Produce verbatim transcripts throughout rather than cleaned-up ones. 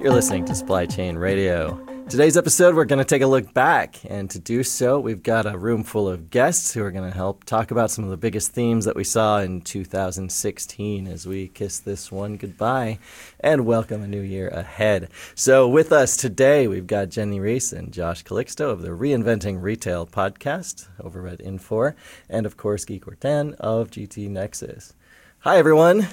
You're listening to Supply Chain Radio. Today's episode, we're going to take a look back, and to do so, we've got a room full of guests who are going to help talk about some of the biggest themes that we saw in two thousand sixteen as we kiss this one goodbye and welcome a new year ahead. So with us today, we've got Jenny Reese and Josh Calixto of the Reinventing Retail podcast over at Infor, and of course, Guy Courtin of G T Nexus. Hi, everyone.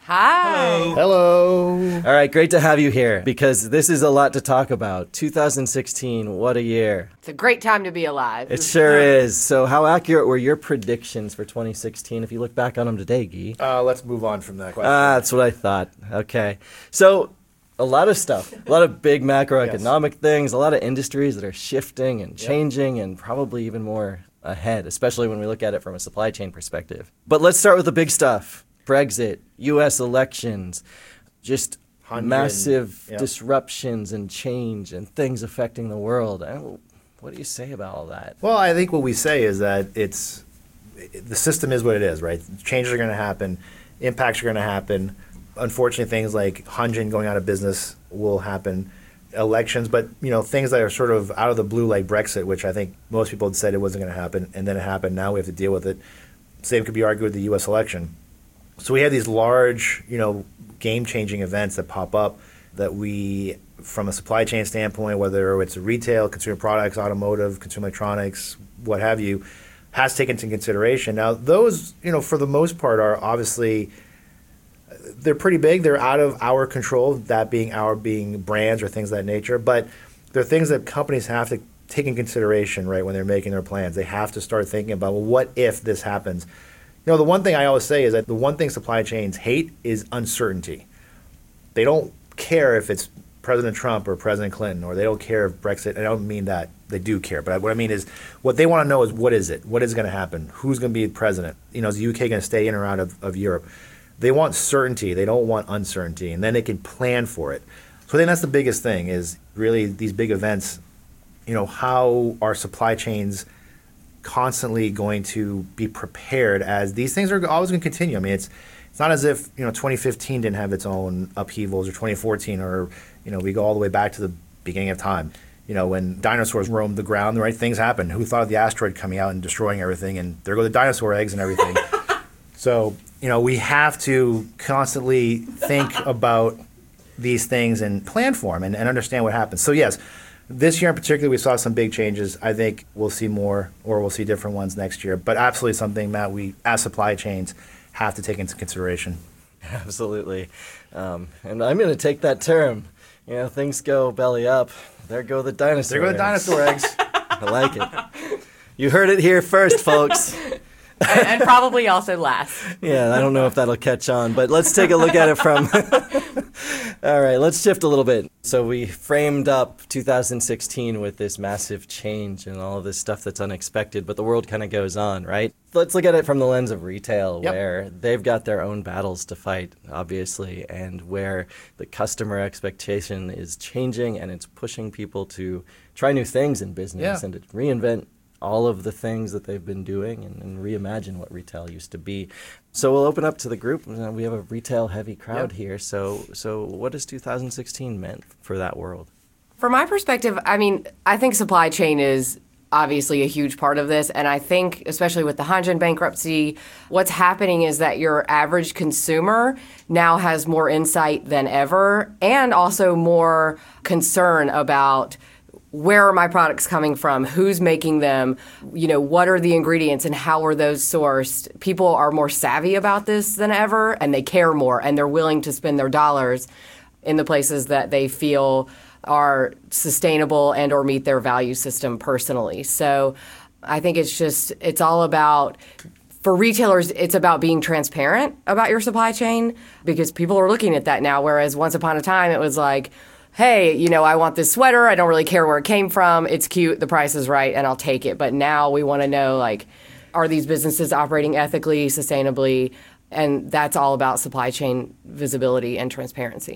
Hi. Hello. Hello. All right, great to have you here because this is a lot to talk about. two thousand sixteen, what a year. It's a great time to be alive. It sure is. So how accurate were your predictions for twenty sixteen if you look back on them today, Guy? Uh, let's move on from that question. Ah, that's what I thought. Okay. So a lot of stuff, a lot of big macroeconomic yes. things, a lot of industries that are shifting and changing yep. and probably even more ahead, especially when we look at it from a supply chain perspective. But let's start with the big stuff. Brexit, U S elections, just one hundred massive yep. disruptions and change and things affecting the world. I don't, what do you say about all that? Well, I think what we say is that it's the system is what it is, right? Changes are going to happen. Impacts are going to happen. Unfortunately, things like Hunjin going out of business will happen. Elections, but you know, things that are sort of out of the blue like Brexit, which I think most people had said it wasn't going to happen, and then it happened. Now we have to deal with it. Same could be argued with the U S election. So we have these large, you know, game-changing events that pop up that we, from a supply chain standpoint, whether it's retail, consumer products, automotive, consumer electronics, what have you, has taken into consideration. Now, those, you know, for the most part are obviously, they're pretty big. They're out of our control, that being our being brands or things of that nature. But they're things that companies have to take in consideration, right, when they're making their plans. They have to start thinking about, well, what if this happens? You know, the one thing I always say is that the one thing supply chains hate is uncertainty. They don't care if it's President Trump or President Clinton, or they don't care if Brexit. I don't mean that. They do care. But what I mean is what they want to know is what is it? What is going to happen? Who's going to be president? You know, is the U K going to stay in or out of, of Europe? They want certainty. They don't want uncertainty. And then they can plan for it. So I think that's the biggest thing is really these big events, you know, how our supply chains constantly going to be prepared as these things are always going to continue. I mean, it's it's not as if, you know, twenty fifteen didn't have its own upheavals, or twenty fourteen, or, you know, we go all the way back to the beginning of time. You know, when dinosaurs roamed the ground, the right things happened. Who thought of the asteroid coming out and destroying everything? And there go the dinosaur eggs and everything. So, you know, we have to constantly think about these things and plan for them and, and understand what happens. So, yes, this year in particular, we saw some big changes. I think we'll see more, or we'll see different ones next year. But absolutely something that we, as supply chains, have to take into consideration. Absolutely. Um, and I'm going to take that term. You know, things go belly up. There go the dinosaur There go the dinosaur eggs. I like it. You heard it here first, folks. and, and probably also last. Yeah, I don't know if that'll catch on, but let's take a look at it from... All right, let's shift a little bit. So we framed up two thousand sixteen with this massive change and all of this stuff that's unexpected, but the world kind of goes on, right? Let's look at it from the lens of retail, yep. where they've got their own battles to fight, obviously, and where the customer expectation is changing and it's pushing people to try new things in business yeah. and to reinvent all of the things that they've been doing and, and reimagine what retail used to be. So we'll open up to the group. We have a retail-heavy crowd yep. here. So so what has two thousand sixteen meant for that world? From my perspective, I mean, I think supply chain is obviously a huge part of this. And I think, especially with the Hunjin bankruptcy, what's happening is that your average consumer now has more insight than ever, and also more concern about where are my products coming from? Who's making them? You know, what are the ingredients and how are those sourced? People are more savvy about this than ever, and they care more, and they're willing to spend their dollars in the places that they feel are sustainable and or meet their value system personally. So I think it's just, it's all about, for retailers, it's about being transparent about your supply chain, because people are looking at that now, whereas once upon a time it was like, hey, you know, I want this sweater. I don't really care where it came from. It's cute. The price is right, and I'll take it. But now we want to know, like, are these businesses operating ethically, sustainably? And that's all about supply chain visibility and transparency.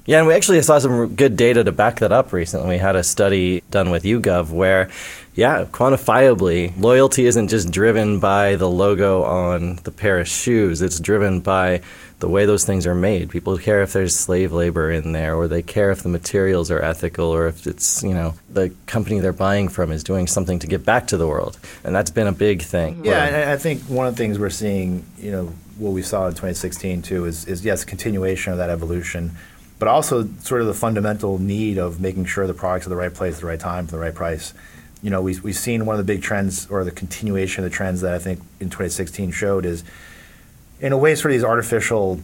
Yeah, and we actually saw some good data to back that up recently. We had a study done with YouGov where, yeah, quantifiably, loyalty isn't just driven by the logo on the pair of shoes. It's driven by the way those things are made. People care if there's slave labor in there, or they care if the materials are ethical, or if it's, you know, the company they're buying from is doing something to give back to the world. And that's been a big thing. Yeah, and I think one of the things we're seeing, you know, what we saw in twenty sixteen too is, is yes, continuation of that evolution, but also sort of the fundamental need of making sure the product's at the right place at the right time for the right price. You know, we, we've seen one of the big trends, or the continuation of the trends that I think in twenty sixteen showed is, in a way, sort of these artificial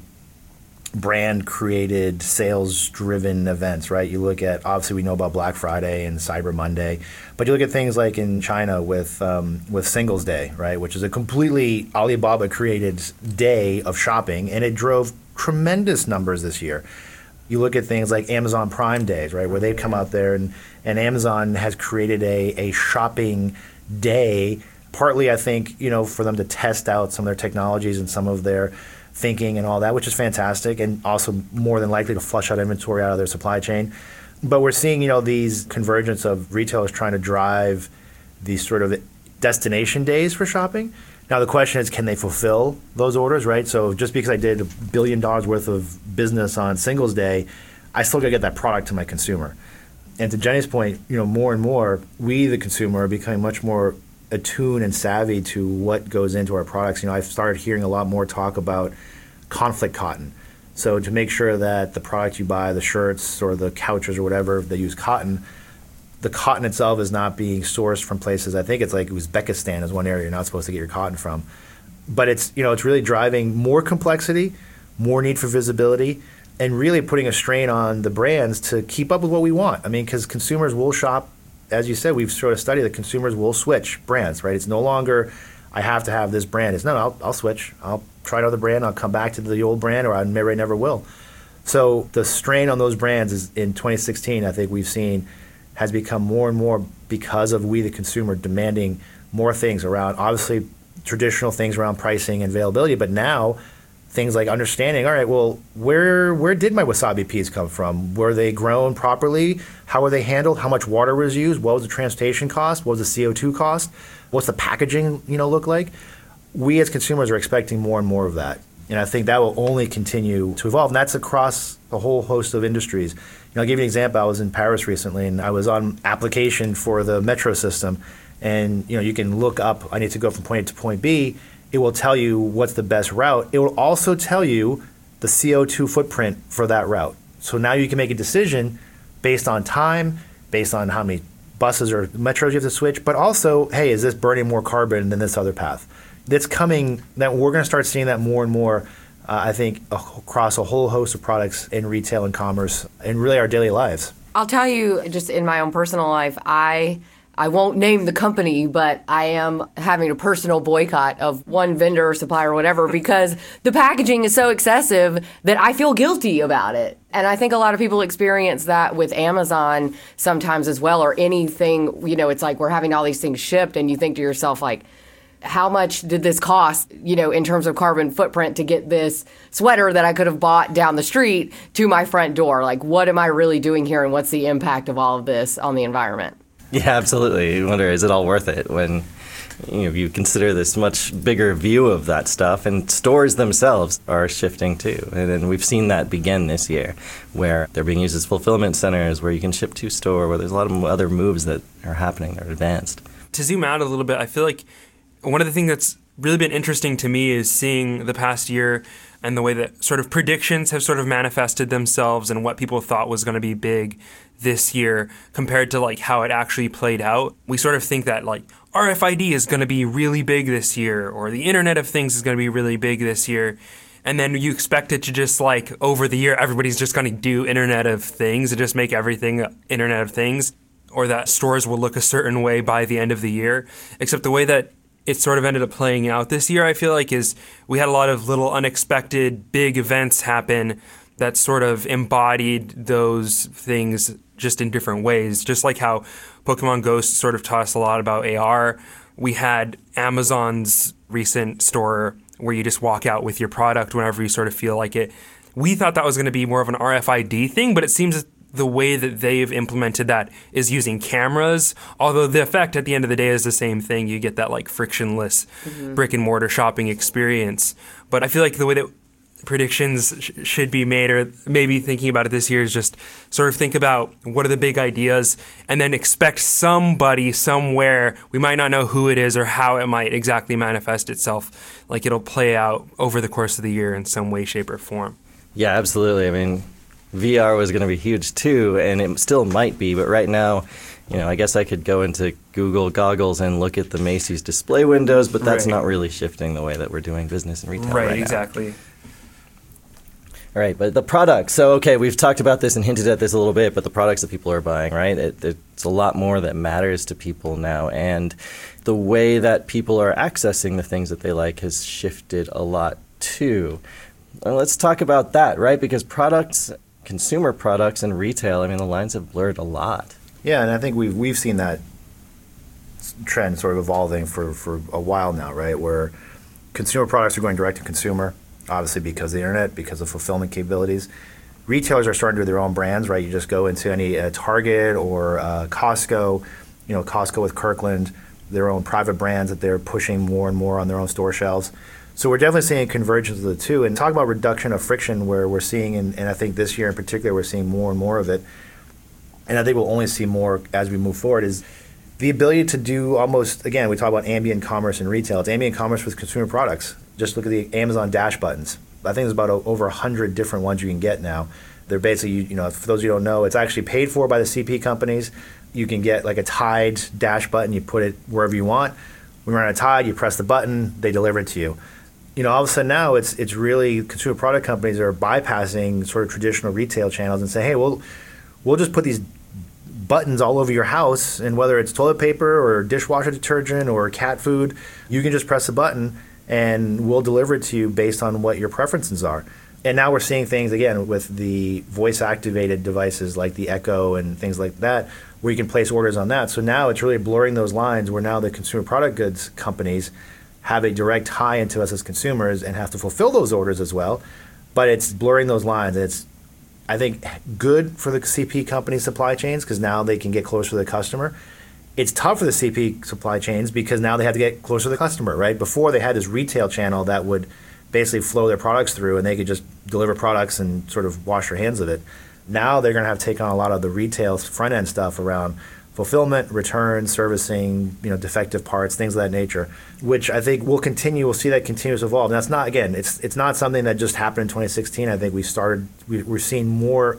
brand-created, sales-driven events, right? You look at, obviously we know about Black Friday and Cyber Monday, but you look at things like in China with um, with Singles Day, right, which is a completely Alibaba-created day of shopping, and it drove tremendous numbers this year. You look at things like Amazon Prime Days, right, where they've come out there and, and Amazon has created a, a shopping day, partly, I think, you know, for them to test out some of their technologies and some of their thinking and all that, which is fantastic, and also more than likely to flush out inventory out of their supply chain. But we're seeing, you know, these convergence of retailers trying to drive these sort of destination days for shopping. Now the question is, can they fulfill those orders, right? So just because I did a billion dollars worth of business on Singles Day, I still got to get that product to my consumer. And to Jenny's point, you know, more and more, we, the consumer, are becoming much more attuned and savvy to what goes into our products. You know, I've started hearing a lot more talk about conflict cotton. So to make sure that the product you buy, the shirts or the couches or whatever, they use cotton, the cotton itself is not being sourced from places. I think it's like Uzbekistan is one area you're not supposed to get your cotton from. But it's, you know, it's really driving more complexity, more need for visibility, and really putting a strain on the brands to keep up with what we want. I mean, because consumers will shop. As you said, we've showed a study that consumers will switch brands, right? It's no longer, I have to have this brand. It's no, no I'll, I'll switch. I'll try another brand. I'll come back to the old brand, or I maybe I never will. So the strain on those brands is in twenty sixteen, I think we've seen, has become more and more because of we, the consumer, demanding more things around, obviously, traditional things around pricing and availability, but now things like understanding, all right, well, where where did my wasabi peas come from? Were they grown properly? How were they handled? How much water was used? What was the transportation cost? What was the C O two cost? What's the packaging, you know, look like? We as consumers are expecting more and more of that. And I think that will only continue to evolve. And that's across a whole host of industries. You know, I'll give you an example. I was in Paris recently, and I was on application for the metro system. And, you know, you can look up, I need to go from point A to point B. It will tell you what's the best route. It will also tell you the C O two footprint for that route. So now you can make a decision based on time, based on how many buses or metros you have to switch, but also, hey, is this burning more carbon than this other path? That's coming, that we're going to start seeing that more and more, uh, I think, across a whole host of products in retail and commerce and really our daily lives. I'll tell you, just in my own personal life, I I won't name the company, but I am having a personal boycott of one vendor or supplier or whatever because the packaging is so excessive that I feel guilty about it. And I think a lot of people experience that with Amazon sometimes as well, or anything, you know, it's like we're having all these things shipped and you think to yourself, like, how much did this cost, you know, in terms of carbon footprint to get this sweater that I could have bought down the street to my front door? Like, what am I really doing here and what's the impact of all of this on the environment? Yeah, absolutely. You wonder, is it all worth it when you know, you consider this much bigger view of that stuff, and stores themselves are shifting too. And, and we've seen that begin this year, where they're being used as fulfillment centers, where you can ship to store, where there's a lot of other moves that are happening that are advanced. To zoom out a little bit, I feel like one of the things that's really been interesting to me is seeing the past year and the way that sort of predictions have sort of manifested themselves and what people thought was going to be big this year compared to like how it actually played out. We sort of think that like R F I D is going to be really big this year, or the Internet of Things is going to be really big this year. And then you expect it to just like over the year, everybody's just going to do Internet of Things and just make everything Internet of Things, or that stores will look a certain way by the end of the year. Except the way that it sort of ended up playing out this year, I feel like, is we had a lot of little unexpected big events happen that sort of embodied those things just in different ways. Just like how Pokemon Ghost sort of taught us a lot about A R. We had Amazon's recent store where you just walk out with your product whenever you sort of feel like it. we thought that was going to be more of an R F I D thing, but it seems the way that they've implemented that is using cameras, although the effect at the end of the day is the same thing. You get that like frictionless mm-hmm. brick and mortar shopping experience. But I feel like the way that predictions sh- should be made, or maybe thinking about it this year, is just sort of think about what are the big ideas and then expect somebody somewhere, we might not know who it is or how it might exactly manifest itself, like it'll play out over the course of the year in some way, shape, or form. Yeah, absolutely. I mean, V R was going to be huge too, and it still might be, but right now, you know, I guess I could go into Google goggles and look at the Macy's display windows, but that's right. not really shifting the way that we're doing business and retail right, right now. Exactly. All right, but the products. So, okay, we've talked about this and hinted at this a little bit, but the products that people are buying, right? It, it's a lot more that matters to people now, and the way that people are accessing the things that they like has shifted a lot too. Well, let's talk about that, right? Because products, consumer products and retail, I mean, the lines have blurred a lot. Yeah, and I think we've we've seen that trend sort of evolving for, for a while now, right? Where consumer products are going direct to consumer, obviously because of the internet, because of fulfillment capabilities. Retailers are starting to do their own brands, right? You just go into any uh, Target or uh, Costco, you know, Costco with Kirkland, their own private brands that they're pushing more and more on their own store shelves. So we're definitely seeing a convergence of the two. And talk about reduction of friction, where we're seeing, and, and I think this year in particular, we're seeing more and more of it. And I think we'll only see more as we move forward, is the ability to do almost, again, we talk about ambient commerce in retail. It's ambient commerce with consumer products. Just look at the Amazon Dash buttons. I think there's about a, over one hundred different ones you can get now. They're basically, you, you know, for those of you who don't know, it's actually paid for by the C P companies. You can get like a Tide Dash button. You put it wherever you want. When you're on a Tide, you press the button, they deliver it to you. You know, all of a sudden now it's it's really consumer product companies are bypassing sort of traditional retail channels and say, hey, we'll, we'll just put these buttons all over your house, and whether it's toilet paper or dishwasher detergent or cat food, you can just press a button and we'll deliver it to you based on what your preferences are. And now we're seeing things, again, with the voice-activated devices like the Echo and things like that, where you can place orders on that. So now it's really blurring those lines, where now the consumer product goods companies have a direct tie into us as consumers and have to fulfill those orders as well. But it's blurring those lines. It's, I think, good for the C P company supply chains, because now they can get closer to the customer. It's tough for the C P supply chains because now they have to get closer to the customer, right? Before, they had this retail channel that would basically flow their products through, and they could just deliver products and sort of wash their hands of it. Now they're going to have to take on a lot of the retail front-end stuff around fulfillment, return, servicing, you know, defective parts, things of that nature, which I think will continue. We'll see that continue to evolve. And that's not, again, it's it's not something that just happened in twenty sixteen. I think we started, we, we're seeing more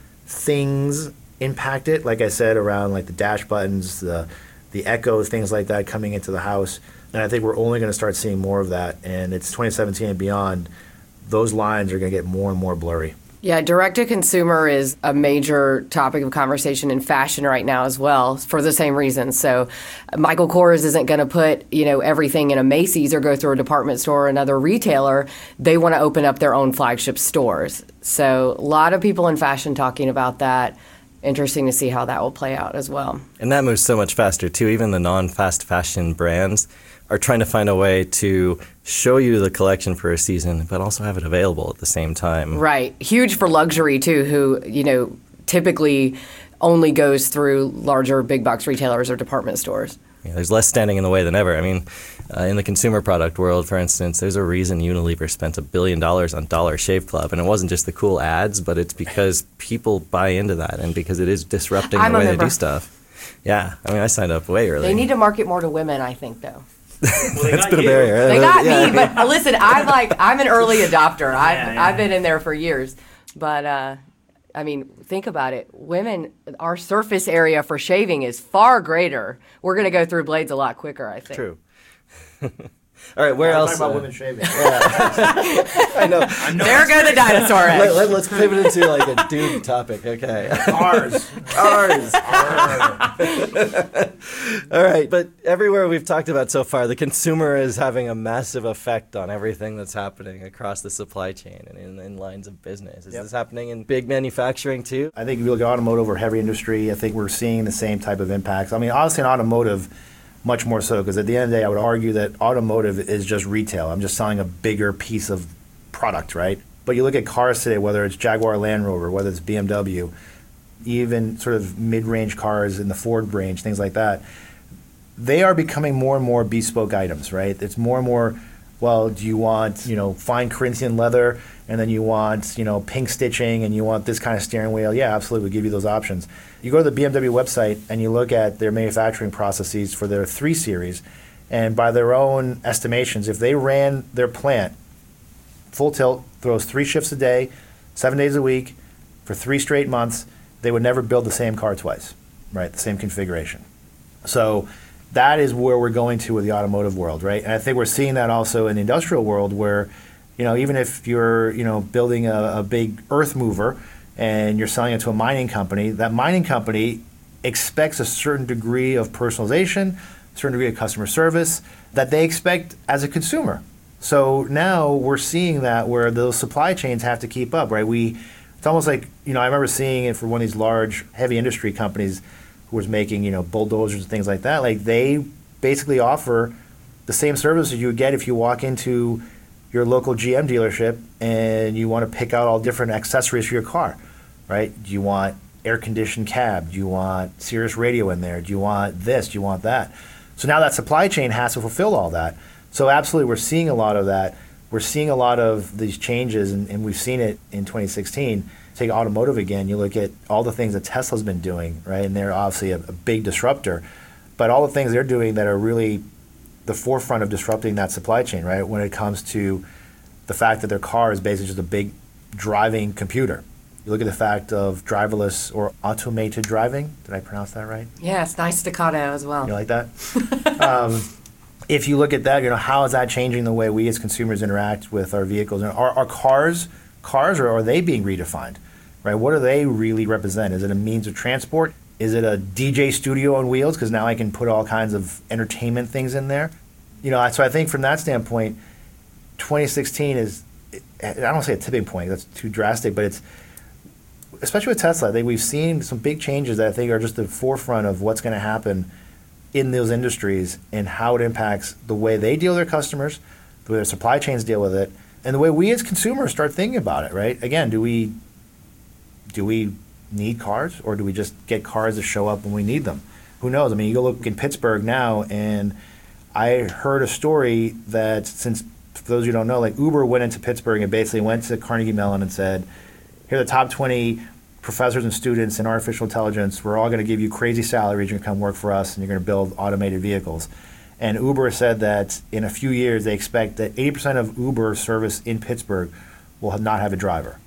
things impact it, like I said, around like the dash buttons, the the Echo, things like that coming into the house. And I think we're only going to start seeing more of that. And it's twenty seventeen and beyond. Those lines are going to get more and more blurry. Yeah, direct-to-consumer is a major topic of conversation in fashion right now as well, for the same reason. So Michael Kors isn't going to put, you know, everything in a Macy's or go through a department store or another retailer. They want to open up their own flagship stores. So a lot of people in fashion talking about that. Interesting to see how that will play out as well. And that moves so much faster, too. Even the non-fast fashion brands are trying to find a way to show you the collection for a season, but also have it available at the same time. Right. Huge for luxury, too, who, you know, typically only goes through larger big box retailers or department stores. Yeah, there's less standing in the way than ever. I mean, uh, in the consumer product world, for instance, there's a reason Unilever spent a billion dollars on Dollar Shave Club, and it wasn't just the cool ads, but it's because people buy into that and because it is disrupting I'm the way a they do stuff. Yeah, I mean, I signed up way early. They need to market more to women, I think, though. Well, that's been you. a barrier. They got yeah. me, but uh, listen, I'm like, I'm an early adopter. I've, yeah, yeah. I've been in there for years. But, uh, I mean, think about it. Women, our surface area for shaving is far greater. We're going to go through blades a lot quicker, I think. True. All right, where yeah, else? Talking about uh, women shaving. Yeah. I know. There go the dinosaur eggs. Let, let, let's pivot into like a dude topic. Okay. Ours. Ours. All right, but everywhere we've talked about so far, the consumer is having a massive effect on everything that's happening across the supply chain and in, in lines of business. Is Yep. this happening in big manufacturing too? I think if you look at automotive or heavy industry, I think we're seeing the same type of impacts. I mean, honestly, in automotive, much more so, because at the end of the day, I would argue that automotive is just retail. I'm just selling a bigger piece of product, right? But you look at cars today, whether it's Jaguar Land Rover, whether it's B M W, even sort of mid-range cars in the Ford range, things like that, they are becoming more and more bespoke items, right? It's more and more, well, do you want, you know, fine Corinthian leather, and then you want, you know, pink stitching, and you want this kind of steering wheel? Yeah, absolutely, we give you those options. You go to the B M W website, and you look at their manufacturing processes for their three Series, and by their own estimations, if they ran their plant full tilt, throws three shifts a day, seven days a week, for three straight months, they would never build the same car twice, right? The same configuration. So that is where we're going to with the automotive world, right? And I think we're seeing that also in the industrial world where, you know, even if you're, you know, building a, a big earth mover and you're selling it to a mining company, that mining company expects a certain degree of personalization, a certain degree of customer service that they expect as a consumer. So now we're seeing that where those supply chains have to keep up, right? We, it's almost like, you know, I remember seeing it for one of these large heavy industry companies who was making, you know, bulldozers and things like that. Like they basically offer the same services you would get if you walk into your local G M dealership and you want to pick out all different accessories for your car, right? Do you want air-conditioned cab? Do you want Sirius radio in there? Do you want this? Do you want that? So now that supply chain has to fulfill all that. So absolutely, we're seeing a lot of that. We're seeing a lot of these changes, and, and we've seen it in twenty sixteen. Take automotive again, you look at all the things that Tesla's been doing, right? And they're obviously a, a big disruptor. But all the things they're doing that are really the forefront of disrupting that supply chain, right? When it comes to the fact that their car is basically just a big driving computer. You look at the fact of driverless or automated driving. Did I pronounce that right? Yes, nice staccato as well. You like that? um, if you look at that, you know, how is that changing the way we as consumers interact with our vehicles? And are, are cars cars, or are they being redefined? Right? What do they really represent? Is it a means of transport? Is it a D J studio on wheels? Because now I can put all kinds of entertainment things in there. You know, so I think from that standpoint, twenty sixteen is, I don't want to say a tipping point. That's too drastic, but it's, especially with Tesla, I think we've seen some big changes that I think are just the forefront of what's going to happen in those industries and how it impacts the way they deal with their customers, the way their supply chains deal with it, and the way we as consumers start thinking about it, right? Again, do we do we need cars, or do we just get cars to show up when we need them? Who knows? I mean, you go look in Pittsburgh now, and I heard a story that, since, for those of you who don't know, like Uber went into Pittsburgh and basically went to Carnegie Mellon and said, here are the top twenty professors and students in artificial intelligence. We're all going to give you crazy salaries. You're going to come work for us, and you're going to build automated vehicles. And Uber said that in a few years, they expect that eighty percent of Uber service in Pittsburgh will not have a driver.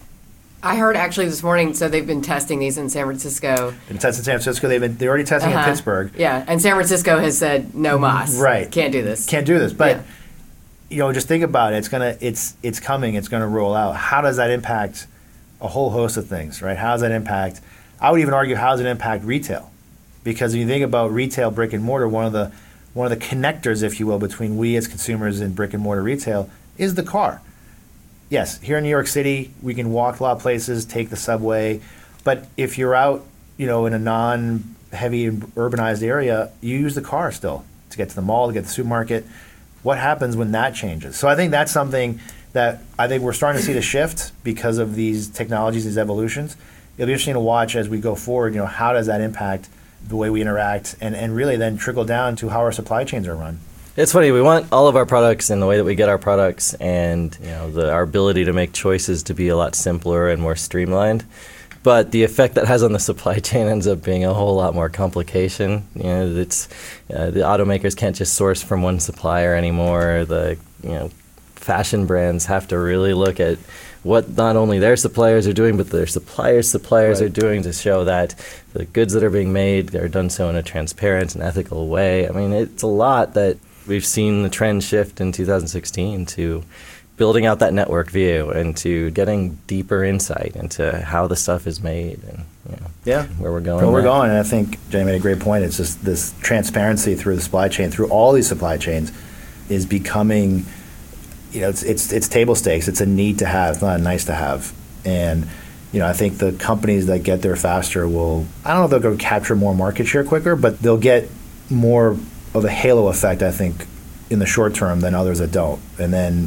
I heard actually this morning, so they've been testing these in San Francisco. Been testing in San Francisco. They've been, they're already testing uh-huh. in Pittsburgh. Yeah, and San Francisco has said no mas. Right. Can't do this. Can't do this. But yeah. you know, just think about it. It's gonna it's it's coming, it's gonna roll out. How does that impact a whole host of things, right? How does that impact, I would even argue, how does it impact retail? Because if you think about retail, brick and mortar, one of the one of the connectors, if you will, between we as consumers and brick and mortar retail is the car. Yes, here in New York City, we can walk a lot of places, take the subway, but if you're out, you know, in a non-heavy urbanized area, you use the car still to get to the mall, to get to the supermarket. What happens when that changes? So I think that's something that I think we're starting to see the shift because of these technologies, these evolutions. It'll be interesting to watch as we go forward, you know, how does that impact the way we interact, and, and really then trickle down to how our supply chains are run. It's funny, we want all of our products and the way that we get our products and, you know, the, our ability to make choices to be a lot simpler and more streamlined. But the effect that has on the supply chain ends up being a whole lot more complication. You know, it's uh, the automakers can't just source from one supplier anymore. The, you know, fashion brands have to really look at what not only their suppliers are doing, but their suppliers' suppliers right. are doing to show that the goods that are being made are done so in a transparent and ethical way. I mean, it's a lot that we've seen the trend shift in two thousand sixteen to building out that network view and to getting deeper insight into how the stuff is made and, you know, yeah. where we're going. Where we're going, and I think Jay made a great point. It's just this transparency through the supply chain, through all these supply chains, is becoming, you know, it's it's it's table stakes. It's a need to have. It's not a nice to have. And, you know, I think the companies that get there faster will, I don't know if they'll go capture more market share quicker, but they'll get more of a halo effect, I think, in the short term than others that don't. And then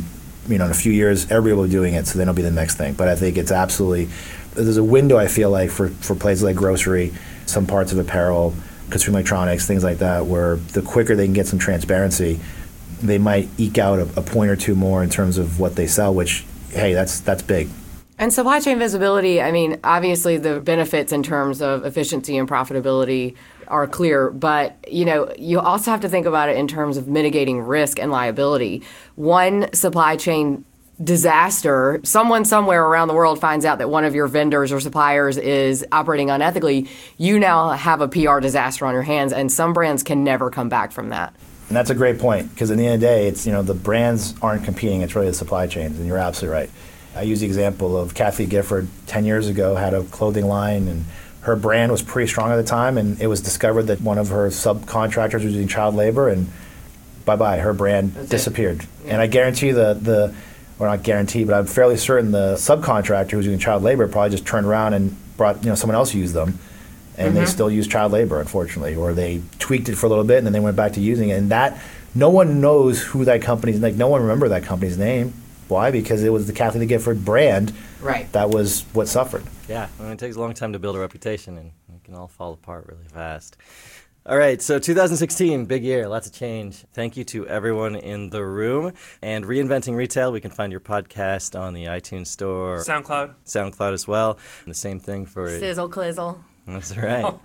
you know, in a few years, everybody will be doing it, so then it'll be the next thing. But I think it's absolutely, there's a window, I feel like, for, for places like grocery, some parts of apparel, consumer electronics, things like that, where the quicker they can get some transparency, they might eke out a, a point or two more in terms of what they sell, which, hey, that's that's big. And supply chain visibility, I mean, obviously the benefits in terms of efficiency and profitability are clear, but you know, you also have to think about it in terms of mitigating risk and liability. One supply chain disaster, someone somewhere around the world finds out that one of your vendors or suppliers is operating unethically, you now have a P R disaster on your hands, and some brands can never come back from that. And that's a great point, because at the end of the day, it's, you know, the brands aren't competing, it's really the supply chains, and you're absolutely right. I use the example of Kathy Gifford ten years ago had a clothing line, and her brand was pretty strong at the time, and it was discovered that one of her subcontractors was using child labor, and bye-bye, her brand That's disappeared. Yeah. And I guarantee the, the, or not guarantee, but I'm fairly certain the subcontractor who was using child labor probably just turned around and brought, you know, someone else used them, and mm-hmm. they still use child labor, unfortunately, or they tweaked it for a little bit and then they went back to using it. And that, no one knows who that company's, like, no one remember that company's name. Why? Because it was the Kathy Gifford brand. Right. That was what suffered. Yeah, I mean, it takes a long time to build a reputation, and it can all fall apart really fast. All right, so two thousand sixteen, big year, lots of change. Thank you to everyone in the room. And Reinventing Retail, we can find your podcast on the iTunes Store. SoundCloud. SoundCloud as well. And the same thing for... Sizzle Clizzle. That's right. Oh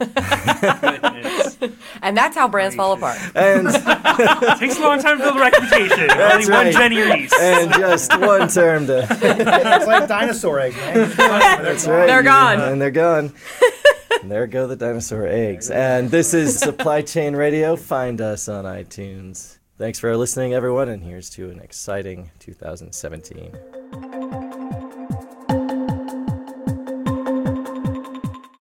my and that's how brands fall apart. And it takes a long time to build a reputation. That's Only right. one Jenny Reese. And just one term to... It's like dinosaur eggs, man. That's right. They're gone. And they're gone. And there go the dinosaur eggs. And this is Supply Chain Radio. Find us on iTunes. Thanks for listening, everyone, and here's to an exciting two thousand seventeen.